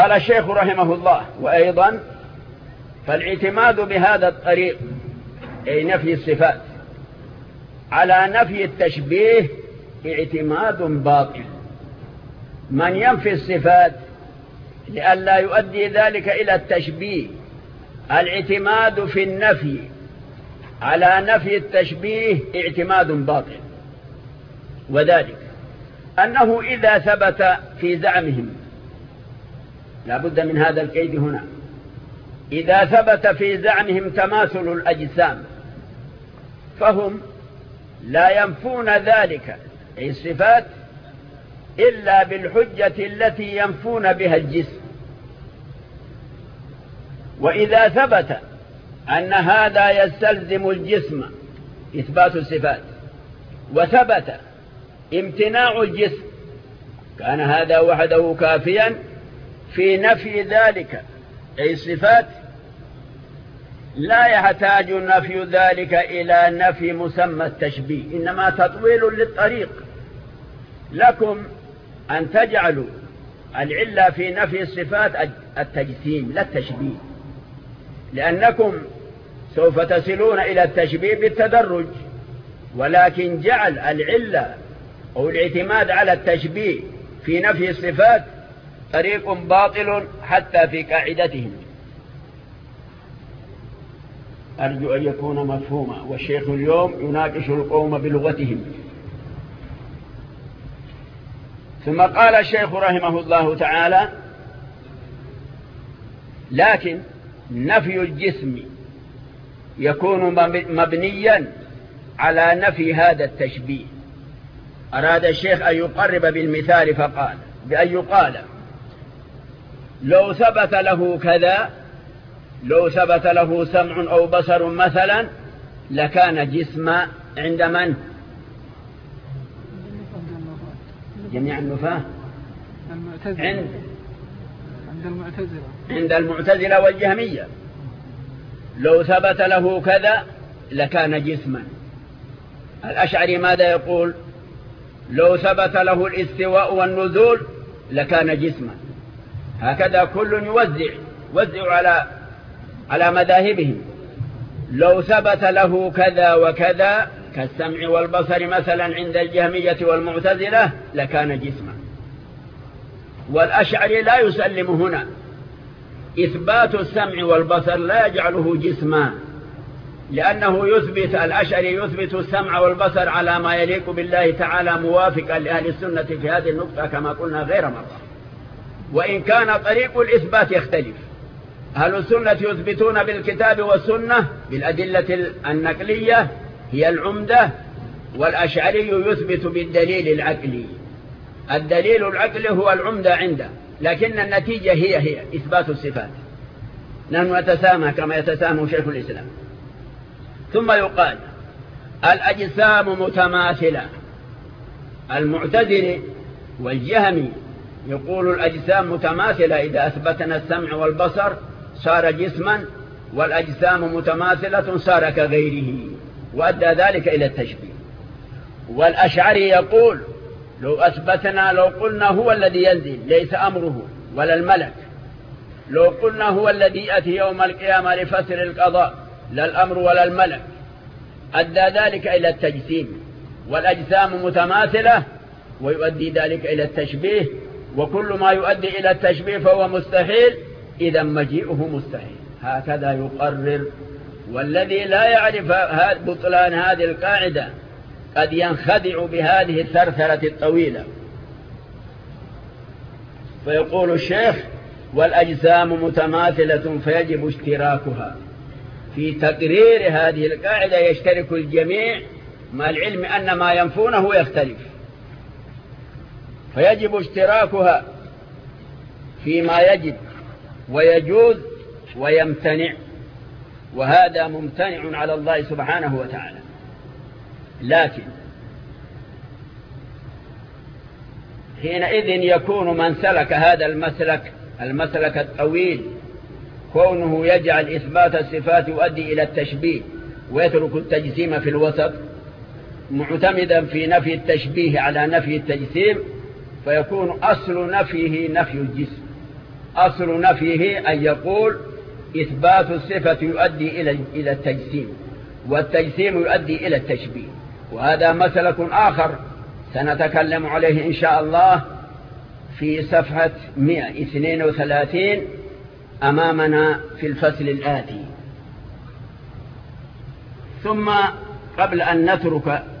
قال الشيخ رحمه الله: وأيضا فالاعتماد بهذا الطريق، أي نفي الصفات، على نفي التشبيه اعتماد باطل. من ينفي الصفات لئلا يؤدي ذلك إلى التشبيه، الاعتماد في النفي على نفي التشبيه اعتماد باطل. وذلك أنه إذا ثبت في زعمهم، لا بد من هذا القيد هنا، إذا ثبت في زعمهم تماثل الأجسام فهم لا ينفون ذلك، أي الصفات، إلا بالحجة التي ينفون بها الجسم. وإذا ثبت أن هذا يستلزم الجسم إثبات الصفات، وثبت امتناع الجسم، كان هذا وحده كافيا في نفي ذلك، أي الصفات. لا يحتاج نفي ذلك إلى نفي مسمى التشبيه، إنما تطويل للطريق لكم أن تجعلوا العلة في نفي الصفات التجسيم لا التشبيه، لأنكم سوف تصلون إلى التشبيه بالتدرج، ولكن جعل العلة أو الاعتماد على التشبيه في نفي الصفات طريق باطل حتى في قاعدتهم. أرجو أن يكون مفهوما، والشيخ اليوم يناقش القوم بلغتهم. ثم قال الشيخ رحمه الله تعالى: لكن نفي الجسم يكون مبنيا على نفي هذا التشبيه. أراد الشيخ أن يقرب بالمثال فقال بأن يقال: لو ثبت له كذا، لو ثبت له سمع أو بصر مثلا، لكان جسما عند من؟ جميع النفاة، عند المعتزلة والجهمية. لو ثبت له كذا لكان جسما. الأشعري ماذا يقول؟ لو ثبت له الاستواء والنزول لكان جسما. هكذا كل يوزع على مذاهبهم. لو ثبت له كذا وكذا كالسمع والبصر مثلا عند الجهمية والمعتزلة لكان جسما. والأشعري لا يسلم هنا، إثبات السمع والبصر لا يجعله جسما، لأنه الأشعري يثبت السمع والبصر على ما يليق بالله تعالى، موافقا لأهل السنة في هذه النقطة كما قلنا غير مرة. وإن كان طريق الإثبات يختلف، أهل السنة يثبتون بالكتاب والسنة بالأدلة النقلية هي العمدة، والأشعري يثبت بالدليل العقلي. الدليل العقلي هو العمدة عنده، لكن النتيجة هي إثبات الصفات. نحن نتسامى كما يتسامى شيخ الإسلام. ثم يقال: الأجسام متماثلة. المعتزلي والجهمي يقول الأجسام متماثلة، إذا أثبتنا السمع والبصر صار جسما، والأجسام متماثلة صار كغيره، وأدى ذلك إلى التشبيه. والأشعري يقول: لو قلنا هو الذي ينزل ليس أمره ولا الملك، لو قلنا هو الذي يأتي يوم القيامة لفسر القضاء لا الأمر ولا الملك، أدى ذلك إلى التجسيم. والأجسام متماثلة ويؤدي ذلك إلى التشبيه، وكل ما يؤدي إلى التشبيه فهو مستحيل، إذا مجيئه مستحيل. هكذا يقرر. والذي لا يعرف بطلان هذه القاعدة قد ينخدع بهذه الثرثرة الطويلة. فيقول الشيخ: والأجسام متماثلة فيجب اشتراكها. في تقرير هذه القاعدة يشترك الجميع، مع العلم أن ما ينفونه يختلف، فيجب اشتراكها فيما يجب ويجوز ويمتنع، وهذا ممتنع على الله سبحانه وتعالى. لكن حينئذ يكون من سلك هذا المسلك الطويل، كونه يجعل إثبات الصفات يؤدي إلى التشبيه ويترك التجسيم في الوسط، معتمدا في نفي التشبيه على نفي التجسيم، فيكون أصل نفيه نفي الجسم، أصل نفيه أن يقول إثبات الصفة يؤدي إلى التجسيم، والتجسيم يؤدي إلى التشبيه، وهذا مسلك آخر سنتكلم عليه إن شاء الله في صفحة 132 أمامنا في الفصل الآتي. ثم قبل أن نترك